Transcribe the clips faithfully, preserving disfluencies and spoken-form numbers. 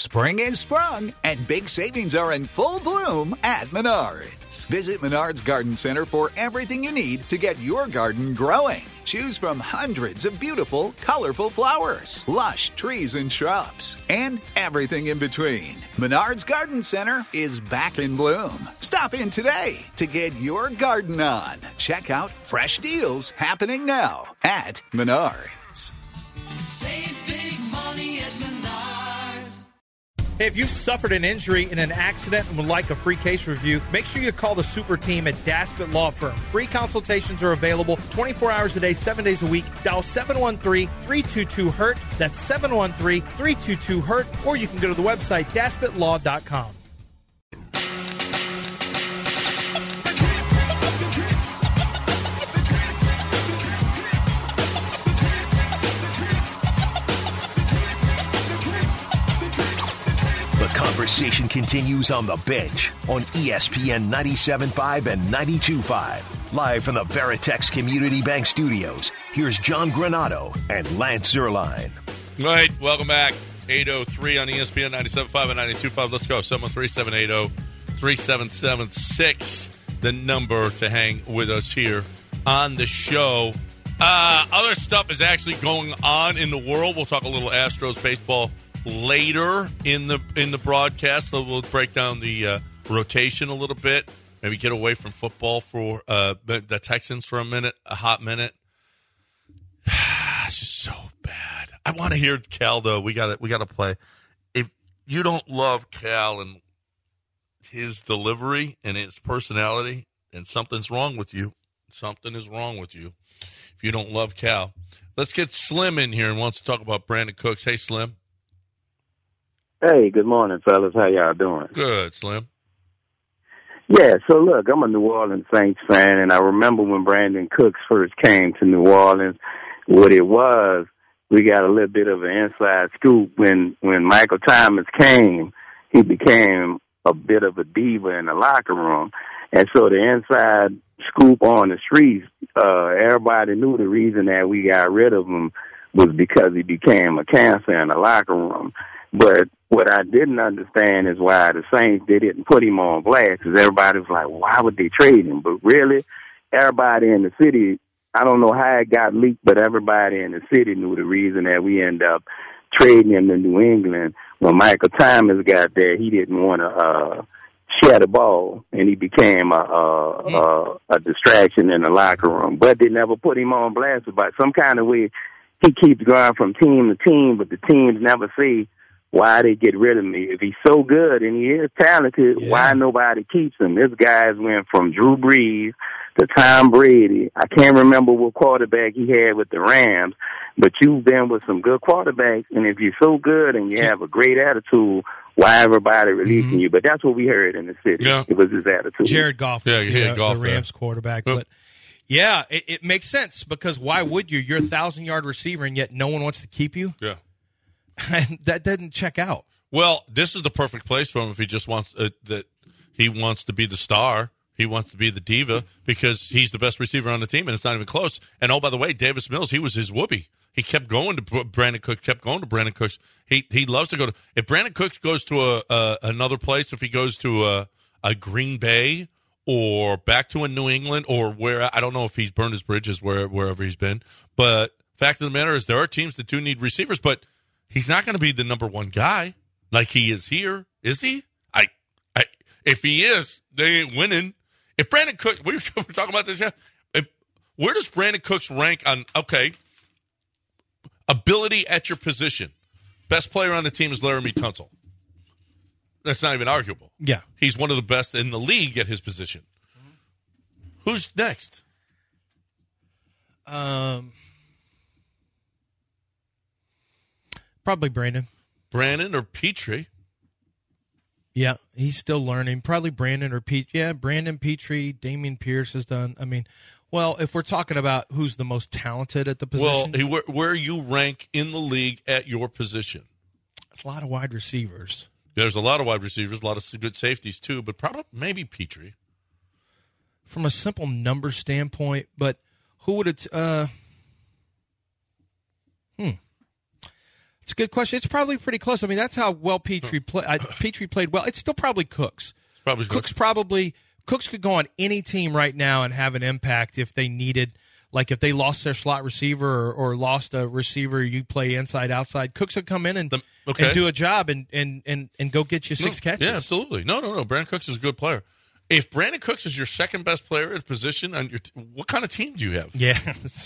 Spring is sprung, and big savings are in full bloom at Menards. Visit Menards Garden Center for everything you need to get your garden growing. Choose from hundreds of beautiful, colorful flowers, lush trees and shrubs, and everything in between. Menards Garden Center is back in bloom. Stop in today to get your garden on. Check out fresh deals happening now at Menards. Save big money at Menards. Hey, if you suffered an injury in an accident and would like a free case review, make sure you call the super team at Daspit Law Firm. Free consultations are available twenty-four hours a day, seven days a week. Dial seven one three, three two two, hurt. That's seven one three, three two two, hurt. Or you can go to the website daspit law dot com. Conversation continues on the bench on E S P N ninety-seven point five and ninety-two point five. Live from the Veritex Community Bank Studios, here's John Granato and Lance Zierlein. All right, welcome back. eight oh three on E S P N ninety-seven point five and ninety-two point five. Let's go. seven one three, seven eight zero, three seven seven six, the number to hang with us here on the show. Uh, other stuff is actually going on in the world. We'll talk a little Astros baseball later in the in the broadcast, so we'll break down the uh, rotation a little bit. Maybe get away from football for uh, the Texans for a minute, a hot minute. It's just so bad. I want to hear Cal though. We got to we got to play. If you don't love Cal and his delivery and his personality, then something's wrong with you. Something is wrong with you. If you don't love Cal, let's get Slim in here and wants to talk about Brandin Cooks. Hey, Slim. Hey, good morning, fellas. How y'all doing? Good, Slim. Yeah, so look, I'm a New Orleans Saints fan, and I remember when Brandin Cooks first came to New Orleans, what it was, we got a little bit of an inside scoop. When, when Michael Thomas came, he became a bit of a diva in the locker room. And so the inside scoop on the streets, uh, everybody knew the reason that we got rid of him was because he became a cancer in the locker room. But what I didn't understand is why the Saints, they didn't put him on blast, because everybody was like, why would they trade him? But really, everybody in the city, I don't know how it got leaked, but everybody in the city knew the reason that we ended up trading him to New England. When Michael Thomas got there, he didn't want to uh, share the ball, and he became a, a, a, a distraction in the locker room. But they never put him on blast. But some kind of way, he keeps going from team to team, but the teams never say why they get rid of me. If he's so good and he is talented, yeah. why nobody keeps him? This guy's went from Drew Brees to Tom Brady. I can't remember what quarterback he had with the Rams, but you've been with some good quarterbacks, and if you're so good and you have a great attitude, why everybody releasing mm-hmm. you? But that's what we heard in the city. Yeah. It was his attitude. Jared Goff yeah, was the, uh, Goff the Rams there. quarterback. Yep. But, yeah, it, it makes sense, because why would you? You're a one thousand-yard receiver, and yet no one wants to keep you? Yeah. And that doesn't check out. Well, this is the perfect place for him if he just wants uh, that. He wants to be the star. He wants to be the diva because he's the best receiver on the team, and it's not even close. And oh, by the way, Davis Mills, he was his whoopee. He kept going to Brandin Cooks. Kept going to Brandin Cooks. He he loves to go to. If Brandin Cooks goes to a, a another place, if he goes to a, a Green Bay or back to a New England or where, I don't know if he's burned his bridges where wherever he's been. But fact of the matter is, there are teams that do need receivers, but he's not going to be the number one guy like he is here, is he? I, I, if he is, they ain't winning. If Brandin Cooks, we were talking about this, if, where does Brandin Cooks rank on, okay, ability at your position? Best player on the team is Laramie Tunsil. That's not even arguable. Yeah. He's one of the best in the league at his position. Who's next? Um... Probably Brandon. Brandon or Petrie. Yeah, he's still learning. Probably Brandon or Petrie. Yeah, Brandon, Petrie, Damian Pierce has done. I mean, well, if we're talking about who's the most talented at the position. Well, where, where you rank in the league at your position? It's a lot of wide receivers. There's a lot of wide receivers, a lot of good safeties too, but probably maybe Petrie. From a simple number standpoint, but who would it? Uh, hmm. It's a good question. It's probably pretty close. I mean, that's how well Petrie played. Uh, Petrie played well. It's still probably Cooks. Probably Cooks probably Cooks could go on any team right now and have an impact if they needed. Like if they lost their slot receiver or, or lost a receiver, you play inside outside. Cooks would come in and, The, okay. and do a job and, and, and, and go get you six no, catches. Yeah, absolutely. No, no, no. Brandon Cooks is a good player. If Brandon Cooks is your second best player at position on your, t- what kind of team do you have? Yeah.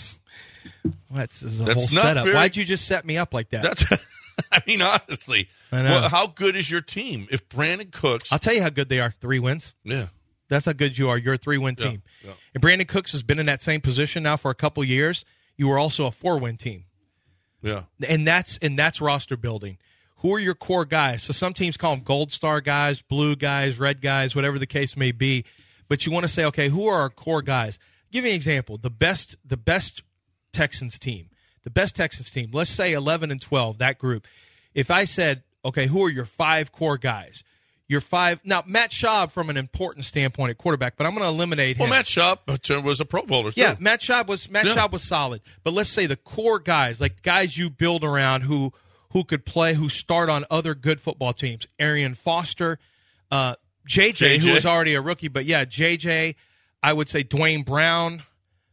What? This is a That's whole not setup. very- Why'd you just set me up like that? That's. I mean, honestly, I know. well, how good is your team? If Brandon Cooks, I'll tell you how good they are. Three wins. yeah, That's how good you are. You're a three-win Yeah, team. yeah. And Brandon Cooks has been in that same position now for a couple years. You were also a four-win team. yeah, And that's and that's roster building. Who are your core guys? So some teams call them gold star guys, blue guys, red guys, whatever the case may be. But you want to say, okay, who are our core guys? I'll give you an example. The best the best Texans team. The best Texans team. Let's say eleven and twelve, that group. If I said, okay, who are your five core guys? Your five. Now, Matt Schaub from an important standpoint at quarterback, but I'm going to eliminate him. well, Matt Schaub was a Pro Bowler too. Yeah, Matt Schaub was Matt Yeah. Schaub was solid. But let's say the core guys, like guys you build around who who could play, who start on other good football teams. Arian Foster, uh, J J, J J. who was already a rookie, but yeah, J J. I would say Dwayne Brown.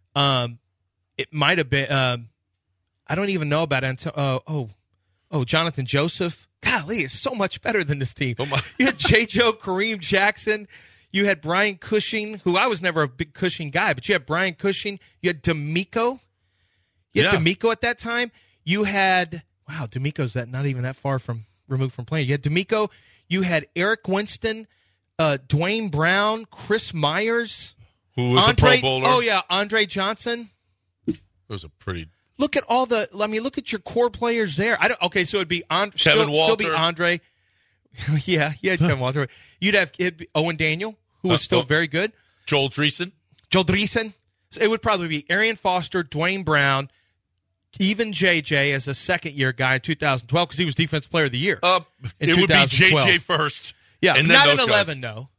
Um, it might have been. Um, I don't even know about it. Uh, oh, oh, Jonathan Joseph. Golly, it's so much better than this team. Oh my. You had J. Joe, Kareem Jackson. You had Brian Cushing, who I was never a big Cushing guy, but you had Brian Cushing. You had D'Amico. You had Yeah. D'Amico at that time. You had, wow, D'Amico's that not even that far from removed from playing. You had D'Amico. You had Eric Winston, uh, Dwayne Brown, Chris Myers. Who was Andre, a Pro Bowler? Oh, yeah, Andre Johnson. It was a pretty. Look at all the. I mean, look at your core players there. I don't. Okay, so it'd be Andre, Kevin still, still be Walter. Andre. yeah, yeah, Kevin Walter. You'd have it'd be Owen Daniel, who was Uh, still oh. very good. Joel Dreesen. Joel Dreesen. So it would probably be Arian Foster, Dwayne Brown, even J J as a second year guy in two thousand twelve because he was Defensive Player of the Year. Uh, In it would be J two thousand twelve. J first. yeah, and then not those in guys. eleven, no.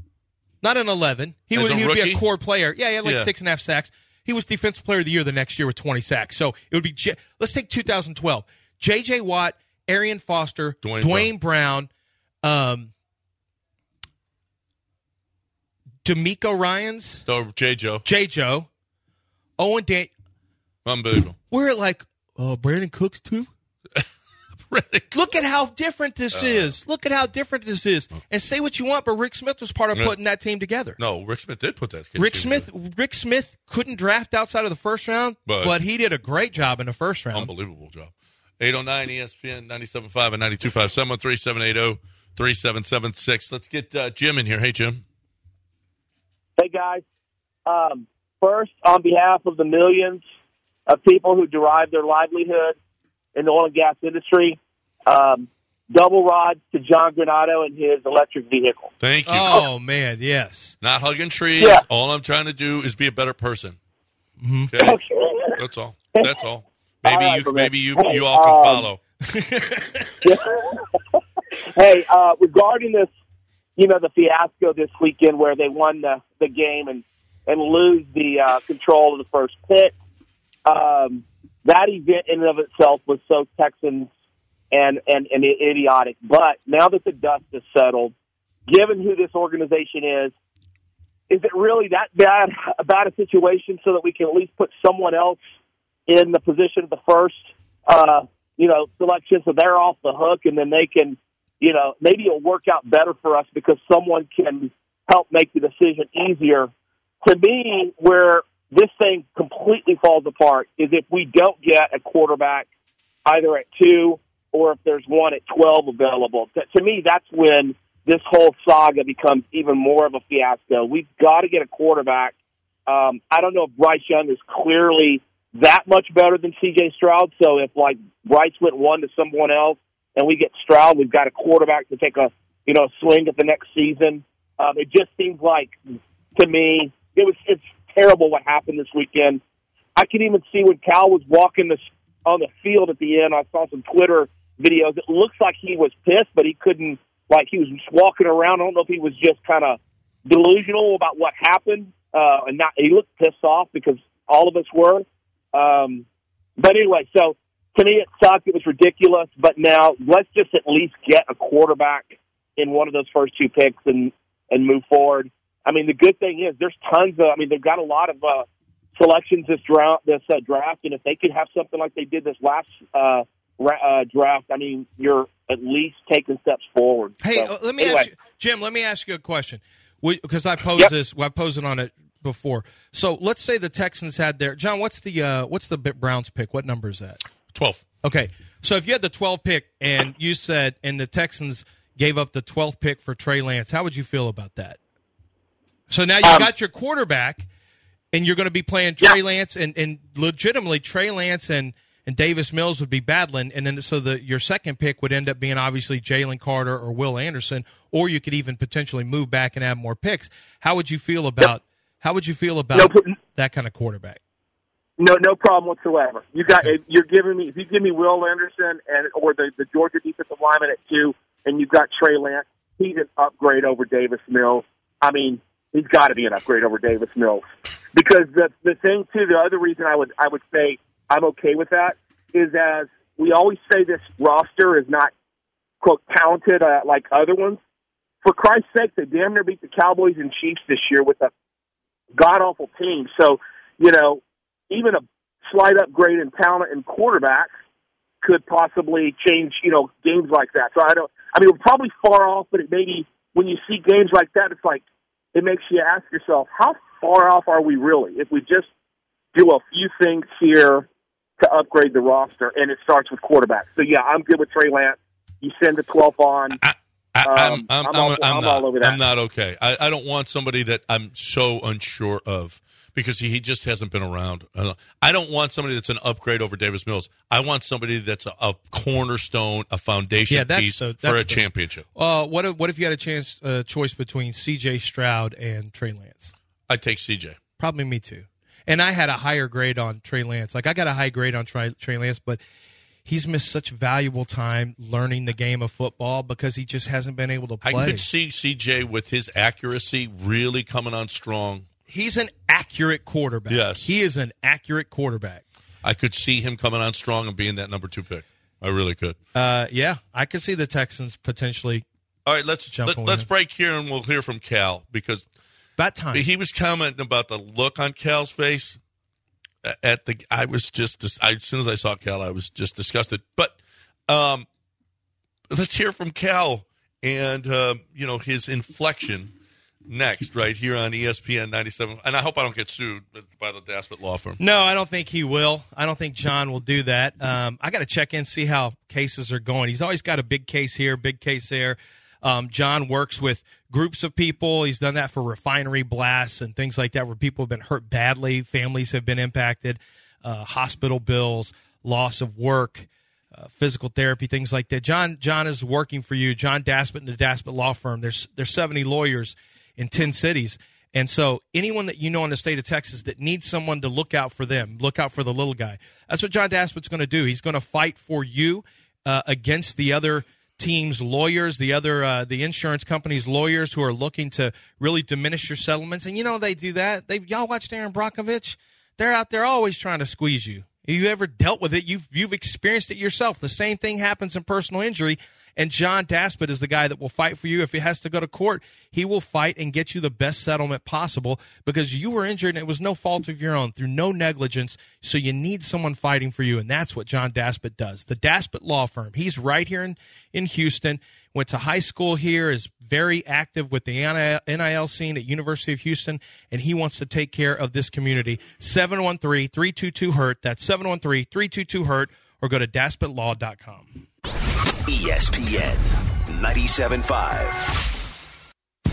Not in eleven. He As would a he would be rookie? a core player. Yeah, he had like Yeah. six and a half sacks. He was Defensive Player of the Year the next year with twenty sacks. So it would be. J- Let's take two thousand twelve. J J Watt, Arian Foster, Dwayne Dwayne, Brown, um, D'Amico Ryans, So J. Joe. J. Joe, Owen Dan. Unbelievable. We're like, oh, Brandon Cooks too. Look at how different this Uh, is. Look at how different this is. And say what you want, but Rick Smith was part of Yeah. putting that team together. No, Rick Smith did put that. kid Rick team Smith, together. Rick Smith couldn't draft outside of the first round, But- but, he did a great job in the first round. Unbelievable job. eight oh nine E S P N ninety-seven point five and ninety-two point five. seven one three, seven eight zero, three seven seven six. Let's get uh, Jim in here. Hey, Jim. Hey, guys. Um, first, on behalf of the millions of people who derive their livelihood in the oil and gas industry, um, double rods to John Granado and his electric vehicle. Thank you. Oh, man, yes. Not hugging trees. Yeah. All I'm trying to do is be a better person. Mm-hmm. Okay? Okay. That's all. That's all. Maybe All right, you Brett. maybe you, Hey, you all can um, follow. Hey, uh, regarding this, you know, the fiasco this weekend where they won the, the game and, and lose the uh, control of the first pick, um, that event in and of itself was so Texans and, and, and idiotic. But now that the dust is settled, given who this organization is, is it really that bad about a situation so that we can at least put someone else in the position of the first, uh, you know, selection so they're off the hook and then they can, you know, maybe it'll work out better for us because someone can help make the decision easier. To me, where this thing completely falls apart is if we don't get a quarterback either at two or if there's one at twelve available. To, to me, that's when this whole saga becomes even more of a fiasco. We've got to get a quarterback. Um, I don't know if Bryce Young is clearly that much better than C J Stroud. So if, like, Bryce went one to someone else and we get Stroud, we've got a quarterback to take a, you know, swing at the next season. Um, it just seems like, to me, it was it's terrible what happened this weekend. I can even see when Cal was walking this, on the field at the end, I saw some Twitter videos. It looks like he was pissed, but he couldn't, like he was just walking around. I don't know if he was just kind of delusional about what happened. Uh, and not, he looked pissed off because all of us were. Um, but anyway, so to me, it sucked. It was ridiculous. But now let's just at least get a quarterback in one of those first two picks and, and move forward. I mean, the good thing is there's tons of, I mean, they've got a lot of uh, selections this, dra- this uh, draft, and if they could have something like they did this last uh, ra- uh, draft, I mean, you're at least taking steps forward. Hey, so, let me anyway. ask you, Jim, let me ask you a question. Because I posed Yep. this, well, I posed it on it before. So let's say the Texans had their, John, what's the uh, what's the Browns pick? What number is that? twelve. Okay. So if you had the twelfth pick and you said, and the Texans gave up the twelfth pick for Trey Lance, how would you feel about that? So now you Um, got your quarterback, and you're going to be playing Trey Yeah. Lance, and, and legitimately Trey Lance and, and Davis Mills would be battling, and then so the your second pick would end up being obviously Jalen Carter or Will Anderson, or you could even potentially move back and add more picks. How would you feel about how would you feel about No, but- that kind of quarterback? No, no problem whatsoever. You got Okay. if you're giving me if you give me Will Anderson and or the, the Georgia defensive lineman at two, and you've got Trey Lance, he's an upgrade over Davis Mills. I mean, he's got to be an upgrade over Davis Mills because the the thing too. The other reason I would I would say I'm okay with that is as we always say this roster is not quote talented uh, like other ones. For Christ's sake, they damn near beat the Cowboys and Chiefs this year with a god awful team. So you know. Even a slight upgrade in talent and quarterback could possibly change, you know, games like that. So I don't. I mean, we're probably far off, but it maybe when you see games like that, it's like it makes you ask yourself, how far off are we really? If we just do a few things here to upgrade the roster, and it starts with quarterback. So yeah, I'm good with Trey Lance. You send the twelfth on. I, I, I'm, Um, I'm, I'm I'm, all- I'm I'm not, all over that. I'm not okay. I, I don't want somebody that I'm so unsure of because he, he just hasn't been around. Uh, I don't want somebody that's an upgrade over Davis Mills. I want somebody that's a, a cornerstone, a foundation Yeah, that's piece the- for that's a the- championship. Uh, what if, what if you had a chance uh, choice between C J Stroud and Trey Lance? I'd take C J. Probably me too. And I had a higher grade on Trey Lance. Like I got a high grade on Trey, Trey Lance, but he's missed such valuable time learning the game of football because he just hasn't been able to play. I could see C J with his accuracy really coming on strong. He's an accurate quarterback. Yes. He is an accurate quarterback. I could see him coming on strong and being that number two pick. I really could. Uh, yeah, I could see the Texans potentially. All right, let's Jump let, on let's him. break here and we'll hear from Cal because About time. he was commenting about the look on Cal's face at the. I was just I, as soon as I saw Cal, I was just disgusted. But um, let's hear from Cal and uh, you know his inflection next, right here on E S P N ninety-seven. And I hope I don't get sued by the Daspit Law Firm. No, I don't think he will. I don't think John will do that. Um, I got to check in, see how cases are going. He's always got a big case here, big case there. Um, John works with groups of people. He's done that for refinery blasts and things like that where people have been hurt badly, families have been impacted, uh, hospital bills, loss of work, uh, physical therapy, things like that. John John is working for you. John Daspit and the Daspit Law Firm. There's there's seventy lawyers in ten cities. And so anyone that you know in the state of Texas that needs someone to look out for them, look out for the little guy. That's what John Daspit's going to do. He's going to fight for you uh, against the other team's lawyers, the other uh, the insurance company's lawyers who are looking to really diminish your settlements. And you know they do that. They y'all watched Aaron Brockovich? They're out there always trying to squeeze you. If you ever dealt with it, you've you've experienced it yourself. The same thing happens in personal injury. And John Daspit is the guy that will fight for you. If he has to go to court, he will fight and get you the best settlement possible because you were injured and it was no fault of your own, through no negligence. So you need someone fighting for you, and that's what John Daspit does. The Daspit Law Firm. He's right here in, in Houston. Went to high school here, is very active with the N I L scene at University of Houston, and he wants to take care of this community. seven one three, three two two, hurt. That's seven one three, three two two, hurt, or go to daspit law dot com. E S P N ninety-seven point five.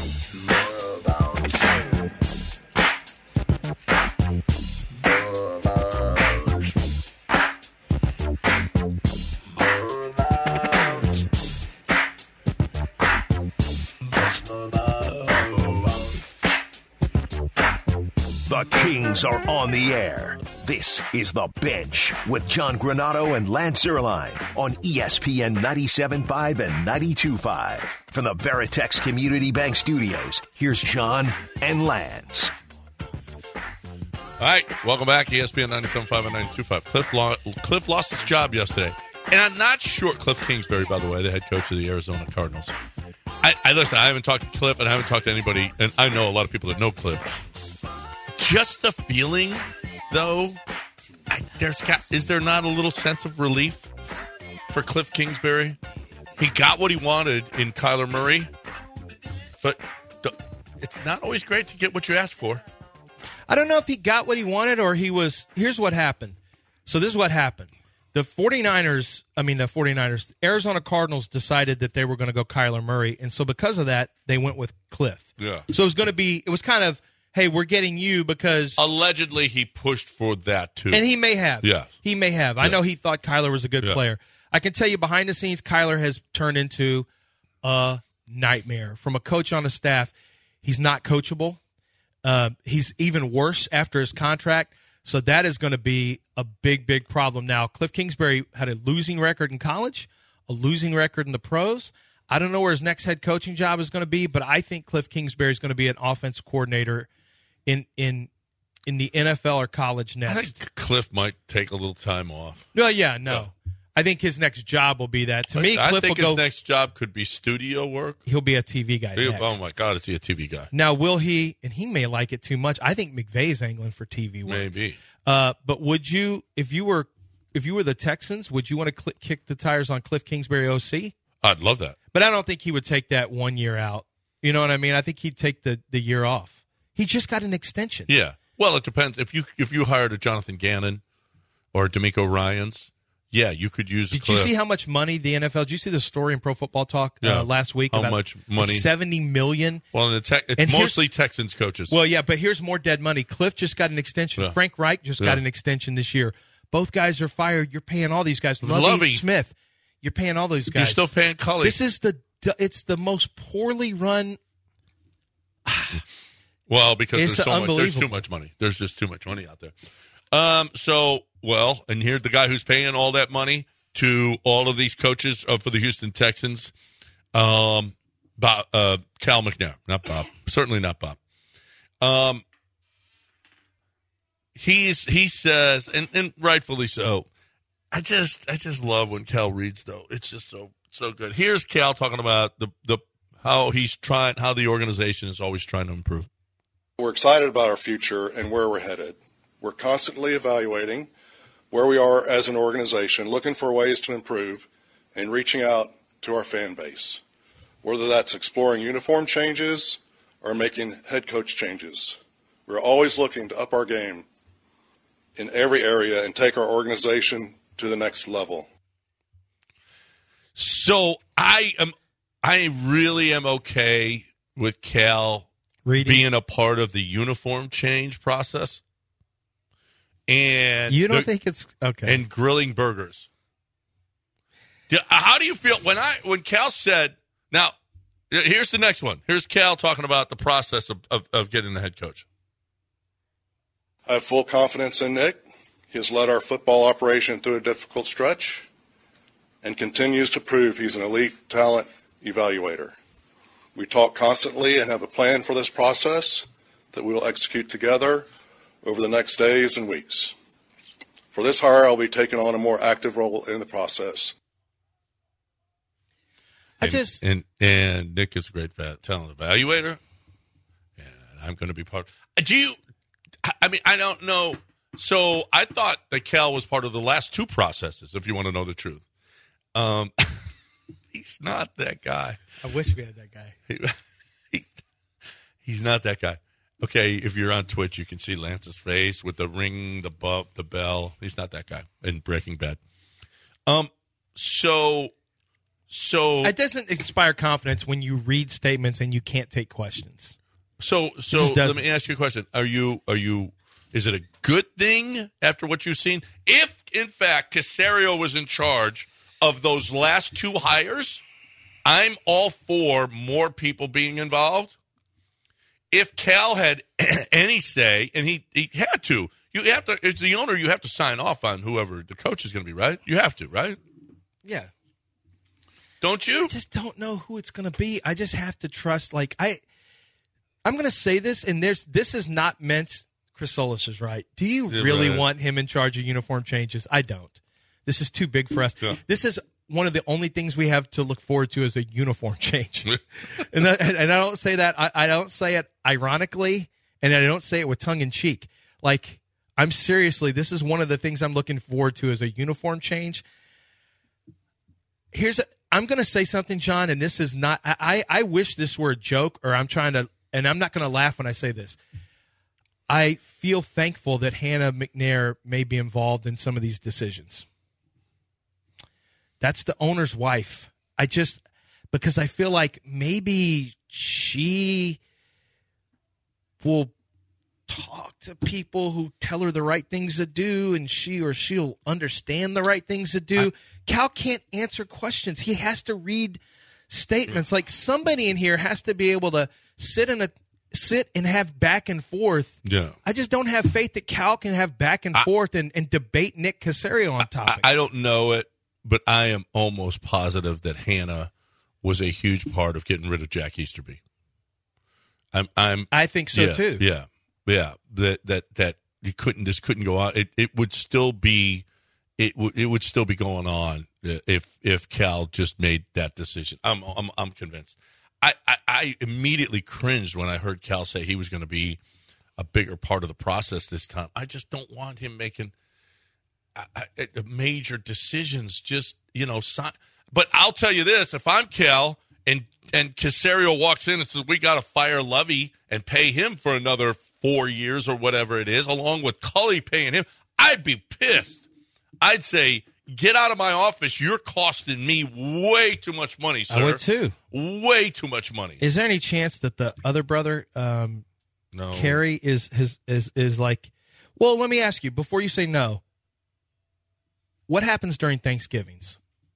The Kings are on the air. This is The Bench with John Granato and Lance Zierlein on E S P N ninety-seven point five and ninety-two point five. From the Veritex Community Bank Studios, here's John and Lance. All right, welcome back. E S P N ninety-seven point five and ninety-two point five. Cliff, lo- Cliff lost his job yesterday. And I'm not sure. Cliff Kingsbury, by the way, the head coach of the Arizona Cardinals. I, I listen, I haven't talked to Cliff, and I haven't talked to anybody, and I know a lot of people that know Cliff. Just the feeling, though, I, there's got, is there not a little sense of relief for Cliff Kingsbury? He got what he wanted in Kyler Murray, but the, it's not always great to get what you asked for. I don't know if he got what he wanted or he was – here's what happened. So this is what happened. The 49ers – I mean the 49ers, Arizona Cardinals decided that they were going to go Kyler Murray, and so because of that, they went with Cliff. Yeah. So it was going to be – it was kind of, hey, we're getting you because – Allegedly, he pushed for that, too. And he may have. Yeah. He may have. I Yeah. know he thought Kyler was a good Yeah. player. I can tell you behind the scenes, Kyler has turned into a nightmare. From a coach on the staff, he's not coachable. Uh, he's even worse after his contract. So that is going to be a big, big problem. Now, Cliff Kingsbury had a losing record in college, a losing record in the pros. I don't know where his next head coaching job is going to be, but I think Cliff Kingsbury is going to be an offense coordinator in in in the N F L or college I next. think Cliff might take a little time off. No, yeah, no. I think his next job will be that. To me, I Cliff think will his go. next job could be studio work. He'll be a T V guy He- next. oh, my God, is he a T V guy? Now, will he? And he may like it too much. I think McVay's angling for T V work. Maybe. Uh, but would you, if you were, if you were the Texans, would you want to cl- kick the tires on Cliff Kingsbury O C? I'd love that. But I don't think he would take that one year out. You know what I mean? I think he'd take the, the year off. He just got an extension. Yeah. Well, it depends. If you if you hired a Jonathan Gannon or D'Amico Ryans, yeah, you could use. Did Cliff. you see how much money the N F L? Did you see the story in Pro Football Talk uh, Yeah. last week? How about much money? Seventy million. Well, in the te- it's And here's- mostly Texans coaches. Well, yeah, but here's more dead money. Cliff just got an extension. Yeah. Frank Reich just got Yeah. an extension this year. Both guys are fired. You're paying all these guys. Lovey, Lovey. Smith. You're paying all those guys. You're still paying Cully. This is the. It's the most poorly run. Well, because It's there's so much, there's unbelievable. too much money. There's just too much money out there. Um. So, well, and here's the guy who's paying all that money to all of these coaches uh, for the Houston Texans. Um, Bob, uh, Cal McNair, not Bob. Certainly not Bob. Um. He's he says, and, and rightfully so. I just I just love when Cal reads, though. It's just so so good. Here's Cal talking about the the how he's trying, how the organization is always trying to improve. We're excited about our future and where we're headed. We're constantly evaluating where we are as an organization, looking for ways to improve and reaching out to our fan base, whether that's exploring uniform changes or making head coach changes. We're always looking to up our game in every area and take our organization to the next level. So I am, I really am okay with Cal Reading. being a part of the uniform change process, and You don't the- think it's okay? and grilling burgers. Do- How do you feel when I when Cal said? Now, here's the next one. Here's Cal talking about the process of, of, of getting the head coach. I have full confidence in Nick. He has led our football operation through a difficult stretch and continues to prove he's an elite talent evaluator. We talk constantly and have a plan for this process that we will execute together over the next days and weeks. For this hire, I'll be taking on a more active role in the process. I And, just and and Nick is a great va- talent evaluator, and I'm going to be part. Do you? I mean, I don't know. So I thought that Cal was part of the last two processes. If you want to know the truth, um, he's not that guy. I wish we had that guy. He, he- he's not that guy. Okay, if you're on Twitch, you can see Lance's face with the ring, the bu- the bell. He's not that guy in Breaking Bad. Um. So. So. It doesn't inspire confidence when you read statements and you can't take questions. So, so just let doesn't. me ask you a question. Are you, are you, is it a good thing after what you've seen? If, in fact, Caserio was in charge of those last two hires, I'm all for more people being involved. If Cal had any say, and he, he had to, you have to, as the owner, you have to sign off on whoever the coach is going to be, right? You have to, right? Yeah. Don't you? I just don't know who it's going to be. I just have to trust. Like I, I'm going to say this, and there's this is not meant Chris Solis is right. Do you Yeah, really right. want him in charge of uniform changes? I don't. This is too big for us. Yeah. This is one of the only things we have to look forward to is a uniform change. and, that, and I don't say that. I, I don't say it ironically, and I don't say it with tongue in cheek. Like, I'm seriously, this is one of the things I'm looking forward to is a uniform change. Here's a, I'm going to say something, John, and this is not, I, I wish this were a joke, or I'm trying to, and I'm not going to laugh when I say this. I feel thankful that Hannah McNair may be involved in some of these decisions. That's the owner's wife. I just, because I feel like maybe she will talk to people who tell her the right things to do, and she or she'll understand the right things to do. I, Cal can't answer questions. He has to read statements. Like, somebody in here has to be able to sit in a sit and have back and forth. Yeah. I just don't have faith that Cal can have back and I, forth and, and debate Nick Caserio on topics. I, I don't know it, but I am almost positive that Hannah was a huge part of getting rid of Jack Easterby. I'm, I'm, I think so yeah, too. Yeah, yeah. That that that you couldn't just couldn't go on. It it would still be, it would it would still be going on if if Cal just made that decision. I'm I'm I'm convinced. I, I, I immediately cringed when I heard Cal say he was going to be a bigger part of the process this time. I just don't want him making I, I, major decisions. Just, you know, sign. But I'll tell you this: if I'm Cal and and Caserio walks in and says we got to fire Lovey and pay him for another four years or whatever it is, along with Cully paying him, I'd be pissed. I'd say, get out of my office. You're costing me way too much money, sir. I would too. Way too much money. Is there any chance that the other brother, um, no, Kerry, is his is is like? Well, let me ask you before you say no. What happens during Thanksgivings?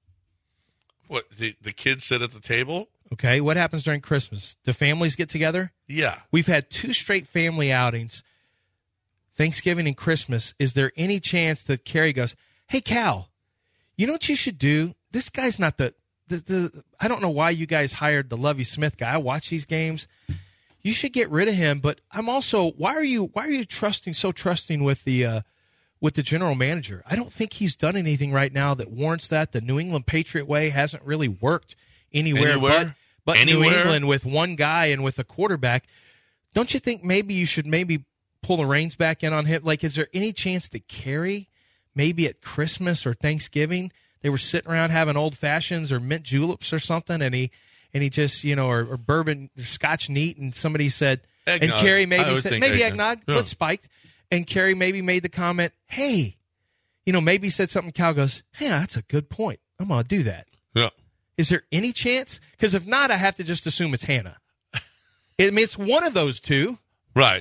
What, the the kids sit at the table? Okay. What happens during Christmas? Do families get together? Yeah. We've had two straight family outings, Thanksgiving and Christmas. Is there any chance that Kerry goes, "Hey, Cal, you know what you should do? This guy's not the, the, the I don't know why you guys hired the Lovey Smith guy. I watch these games. You should get rid of him. But I'm also, why are you, why are you trusting, so trusting with the, uh, with the general manager? I don't think he's done anything right now that warrants that. The New England Patriot way hasn't really worked anywhere, Anywhere? but, but Anywhere? New England with one guy and with a quarterback. Don't you think maybe you should maybe pull the reins back in on him? Like, is there any chance that Kerry, maybe at Christmas or Thanksgiving, they were sitting around having old fashions or mint juleps or something, and he and he just, you know, or, or bourbon or Scotch neat, and somebody said, Eggnog. and Kerry I maybe would said, think maybe eggnog. eggnog, Yeah. but spiked, and Kerry maybe made the comment, hey, you know, maybe said something. Cal goes, yeah, that's a good point. I'm gonna do that. Yeah. Is there any chance? Because if not, I have to just assume it's Hannah. I mean, it's one of those two. Right.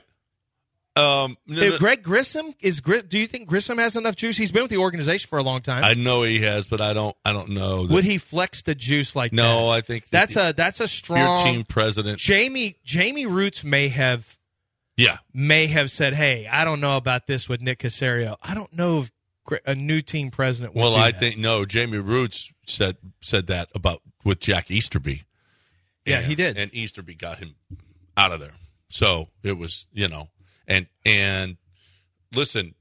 Um, no, If no, Greg Grissom is, Gri- do you think Grissom has enough juice? He's been with the organization for a long time. I know he has, but I don't. I don't know. That, Would he flex the juice like that? No, I think That's that a that's a your strong team president. Jamie Jamie Roots may have Yeah. may have said, "Hey, I don't know about this with Nick Caserio. I don't know if Gr- a new team president." Would Well, do I that." think no. Jamie Roots said said that about with Jack Easterby. Yeah, And- he did. and Easterby got him out of there. So it was, you know, and and listen,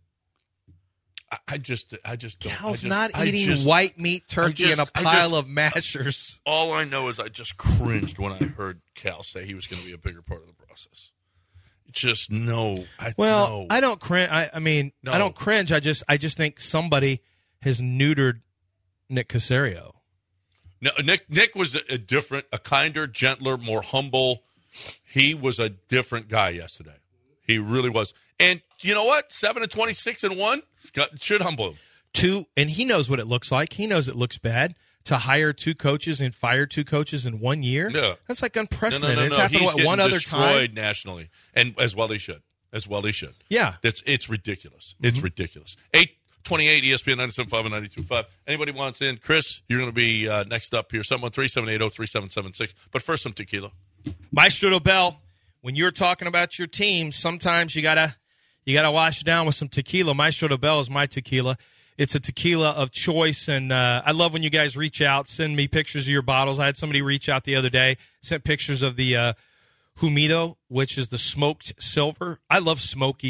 I, I just I just don't. Cal's I just, not I eating just- white meat turkey just- and a I pile just- of mashers. All I know is I just cringed when I heard Cal say he was going to be a bigger part of the process. Just no. I, Well, no. I don't cringe. I, I mean, No. I don't cringe. I just, I just think somebody has neutered Nick Caserio. No, Nick Nick was a, a different, a kinder, gentler, more humble. He was a different guy yesterday. He really was. And you know what? Seven and twenty-six and one got, should humble him. Two, and he knows what it looks like. He knows it looks bad to hire two coaches and fire two coaches in one year. Yeah. That's like No, unprecedented. no, no, It's no. happened He's what, getting one other destroyed time. nationally, and as well he should. As well he should. Yeah. It's it's ridiculous. It's Mm-hmm. ridiculous. Eight twenty-eight E S P N ninety-seven point five and ninety-two point five. Anybody wants in? Chris, you're going to be uh, next up here. seven one three, seven eight zero, three seven seven six. But first, some tequila. Maestro Bell, when you're talking about your team, sometimes you gotta you gotta wash it down with some tequila. Maestro Bell is my tequila. It's a tequila of choice, and uh, I love when you guys reach out, send me pictures of your bottles. I had somebody reach out the other day, sent pictures of the uh, Humido, which is the smoked silver. I love smoky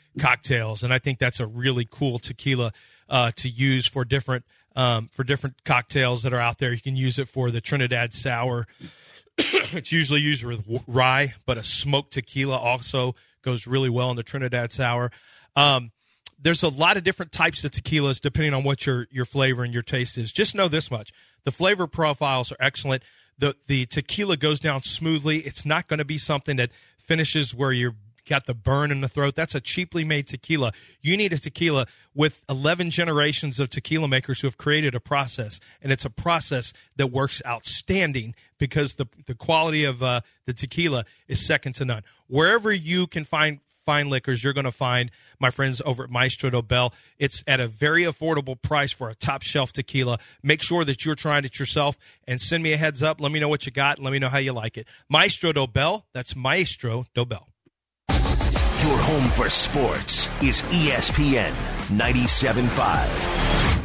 cocktails, and I think that's a really cool tequila uh, to use for different um, for different cocktails that are out there. You can use it for the Trinidad Sour. It's usually used with rye, but a smoked tequila also goes really well in the Trinidad Sour. Um, there's a lot of different types of tequilas depending on what your, your flavor and your taste is. Just know this much. The flavor profiles are excellent. The the tequila goes down smoothly. It's not going to be something that finishes where you're got the burn in the throat. That's a cheaply made tequila. You need a tequila with eleven generations of tequila makers who have created a process, and it's a process that works outstanding because the the quality of uh, the tequila is second to none. Wherever you can find fine liquors, you're going to find my friends over at Maestro Dobel. It's at a very affordable price for a top shelf tequila. Make sure that you're trying it yourself and send me a heads up. Let me know what you got. And let me know how you like it. Maestro Dobel. That's Maestro Dobel. Your home for sports is E S P N ninety-seven point five.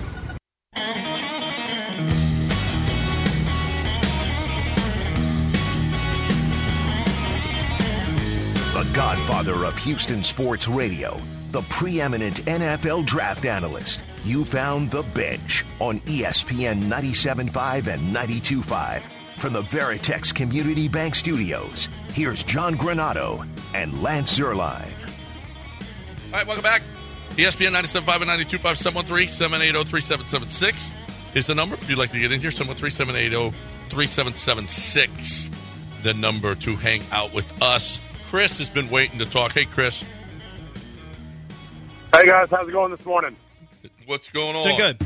The godfather of Houston sports radio, the preeminent N F L draft analyst. You found The Bench on E S P N ninety-seven point five and ninety-two point five. From the Veritex Community Bank Studios, here's John Granado and Lance Zierlein. All right, welcome back. E S P N ninety-seven point five and ninety-two point five, seven one three, seven eight zero, three seven seven six is the number. If you'd like to get in here, seven one three, seven eight zero, three seven seven six, the number to hang out with us. Chris has been waiting to talk. Hey, Chris. Hey, guys. How's it going this morning? What's going on? Doing good.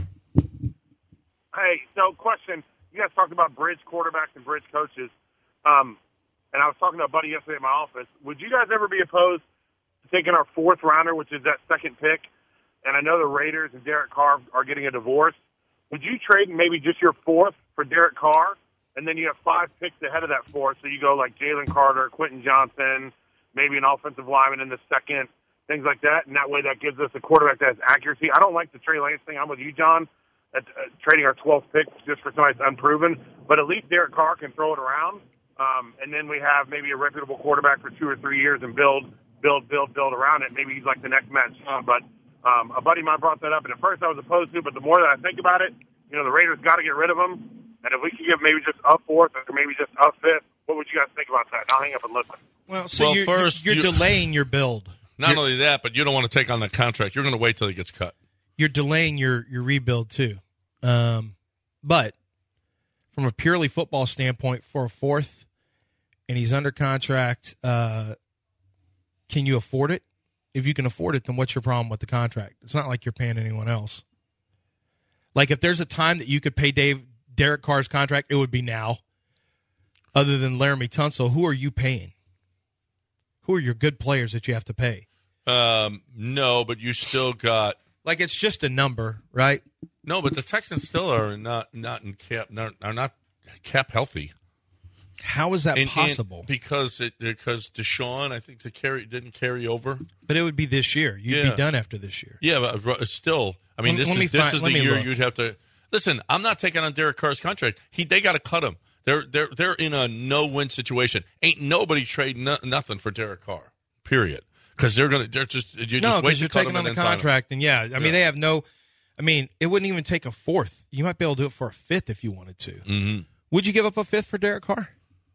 Hey, so question. You guys talked about bridge quarterbacks and bridge coaches. Um, and I was talking to a buddy yesterday at my office. Would you guys ever be opposed to taking our fourth rounder, which is that second pick? And I know the Raiders and Derek Carr are getting a divorce. Would you trade maybe just your fourth for Derek Carr? And then you have five picks ahead of that fourth. So you go like Jalen Carter, Quentin Johnson, maybe an offensive lineman in the second, things like that. And that way that gives us a quarterback that has accuracy. I don't like the Trey Lance thing. I'm with you, John. At, uh, trading our twelfth pick just for somebody that's unproven. But at least Derek Carr can throw it around. Um, and then we have maybe a reputable quarterback for two or three years and build, build, build, build around it. Maybe he's like the next Matt Schaub. But um, a buddy of mine brought that up, and at first I was opposed to it. But the more that I think about it, you know, the Raiders got to get rid of him. And if we could give maybe just up fourth or maybe just up fifth, what would you guys think about that? I'll hang up and listen. Well, so well, you're, first, you're, you're you, delaying your build. Not you're, only that, but you don't want to take on that contract. You're going to wait till he gets cut. You're delaying your, your rebuild, too. Um, but from a purely football standpoint, for a fourth, and he's under contract, uh, can you afford it? If you can afford it, then what's your problem with the contract? It's not like you're paying anyone else. Like if there's a time that you could pay Dave Derek Carr's contract, it would be now. Other than Laramie Tunsil, who are you paying? Who are your good players that you have to pay? Um, no, but you still got. Like it's just a number, right? No, but the Texans still are not not in cap not, are not cap healthy. How is that and, possible? And because it because Deshaun, I think, to carry didn't carry over. But it would be this year. You'd yeah. be done after this year. Yeah, but still, I mean, let, this let is this find, is the year look. you'd have to listen. I'm not taking on Derek Carr's contract. He they got to cut him. They're they're they're in a no win situation. Ain't nobody trading no, nothing for Derek Carr. Period. Because they're gonna they're just you no, just wait you're to cut taking him on the and then sign him. contract, and yeah, I mean Yeah. they have no. I mean, it wouldn't even take a fourth. You might be able to do it for a fifth if you wanted to. Mm-hmm. Would you give up a fifth for Derek Carr?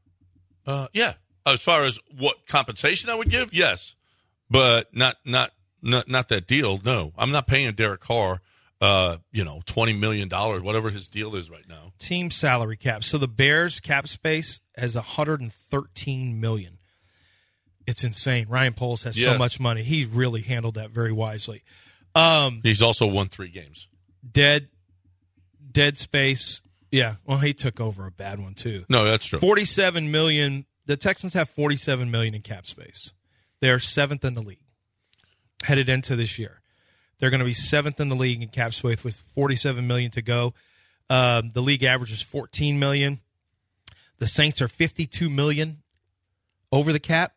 Uh, yeah. As far as what compensation I would give, yes, but not not not not that deal. No, I'm not paying Derek Carr. Uh, you know, twenty million dollars, whatever his deal is right now. Team salary cap. So the Bears cap space has one hundred thirteen million dollars. It's insane. Ryan Poles has Yes. so much money. He really handled that very wisely. Um, He's also won three games. dead, dead space. Yeah. Well, he took over a bad one too. No, that's true. Forty-seven million. The Texans have forty-seven million in cap space. They are seventh in the league headed into this year. They're going to be seventh in the league in cap space with forty-seven million to go. Um, the league average is fourteen million. The Saints are fifty-two million over the cap.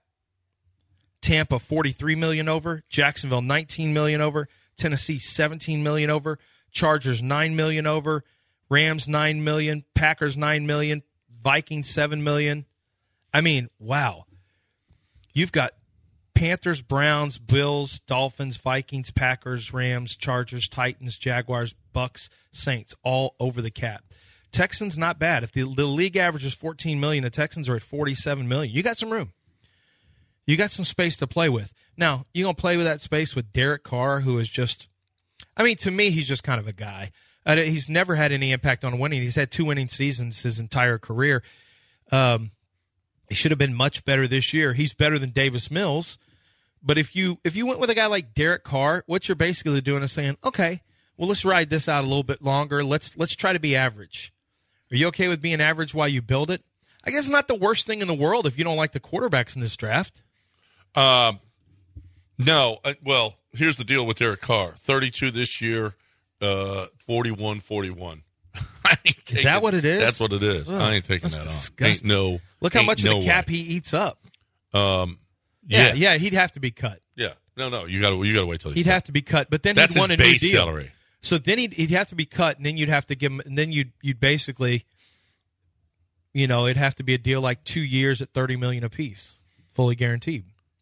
Tampa forty-three million over. Jacksonville nineteen million over. Tennessee seventeen million over. Chargers nine million over. Rams nine million. Packers nine million. Vikings seven million. I mean, wow. You've got Panthers, Browns, Bills, Dolphins, Vikings, Packers, Rams, Chargers, Titans, Jaguars, Bucks, Saints, all over the cap. Texans, not bad. If the, the league average is fourteen million dollars, the Texans are at forty-seven million dollars. You got some room. You got some space to play with. Now, you're going to play with that space with Derek Carr, who is just, I mean, to me, he's just kind of a guy. Uh, he's never had any impact on winning. He's had two winning seasons his entire career. Um, he should have been much better this year. He's better than Davis Mills. But if you if you went with a guy like Derek Carr, what you're basically doing is saying, okay, well, let's ride this out a little bit longer. Let's let's try to be average. Are you okay with being average while you build it? I guess it's not the worst thing in the world if you don't like the quarterbacks in this draft. Um, no. Uh, well, here's the deal with Derek Carr. thirty-two this year, uh, forty-one forty-one. Is that what it is? That's what it is. Ugh, I ain't taking that's that disgusting. on. Ain't no. Look how ain't much no of the cap way. he eats up. Um, Yeah, yeah, yeah, he'd have to be cut. yeah. No, no. You got to you got to wait till he's He'd done. have to be cut, but then That's he'd want his a new base deal. salary. So then he'd, he'd have to be cut, and then you'd have to give him, and then you'd you'd basically, you know, it'd have to be a deal like two years at thirty million apiece, fully guaranteed.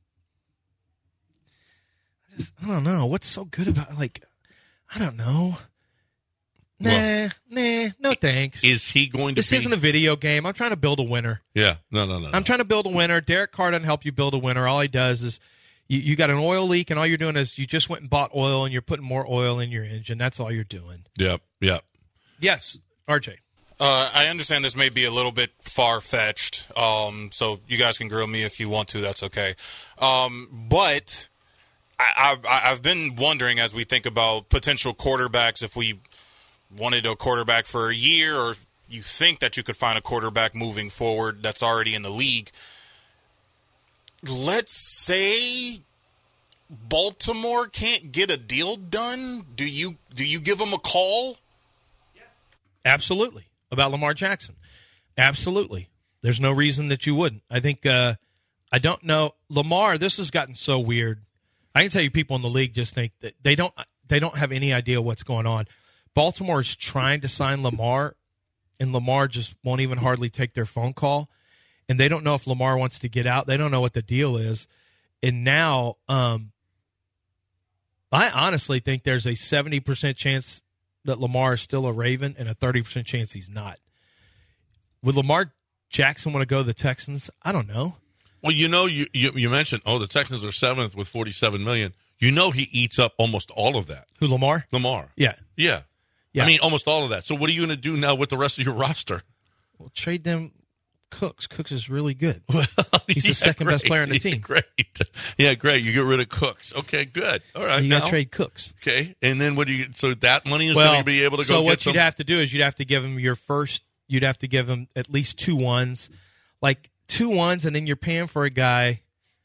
I just, I don't know what's so good about like, I don't know. Nah, Well, nah, no thanks. Is he going to? This be, isn't a video game. I'm trying to build a winner. Yeah. No, no, no. no. I'm trying to build a winner. Derek Carr doesn't help you build a winner. All he does is you, you got an oil leak, and all you're doing is you just went and bought oil, and you're putting more oil in your engine. That's all you're doing. Yep. Yep. Yes, R J. Uh, I understand this may be a little bit far-fetched, um, so you guys can grill me if you want to. That's okay. Um, but I, I, I've been wondering as we think about potential quarterbacks, if we wanted a quarterback for a year, or you think that you could find a quarterback moving forward that's already in the league. Let's say Baltimore can't get a deal done. Do you do you give them a call? Absolutely. About Lamar Jackson. Absolutely. There's no reason that you wouldn't. I think, uh, I don't know. Lamar, this has gotten so weird. I can tell you people in the league just think that they don't, they don't have any idea what's going on. Baltimore is trying to sign Lamar, and Lamar just won't even hardly take their phone call. And they don't know if Lamar wants to get out. They don't know what the deal is. And now, um, I honestly think there's a seventy percent chance that Lamar is still a Raven and a thirty percent chance he's not. Would Lamar Jackson want to go to the Texans? I don't know. Well, you know, you, you you mentioned, oh, the Texans are seventh with forty-seven million dollars. You know he eats up almost all of that. Who, Lamar? Lamar. Yeah. Yeah. Yeah. I mean, almost all of that. So what are you going to do now with the rest of your roster? Well, trade them Cooks. Cooks is really good. Well, He's the yeah, second best great. player on the team. Yeah, great. Yeah, great. You get rid of Cooks. Okay, good. All right. You got now- to trade Cooks. Okay. And then what do you so that money is Well, going to be able to go so get what some you'd have to do is you'd have to give him your first. You'd have to give him at least two ones, like two ones, and then you're paying for a guy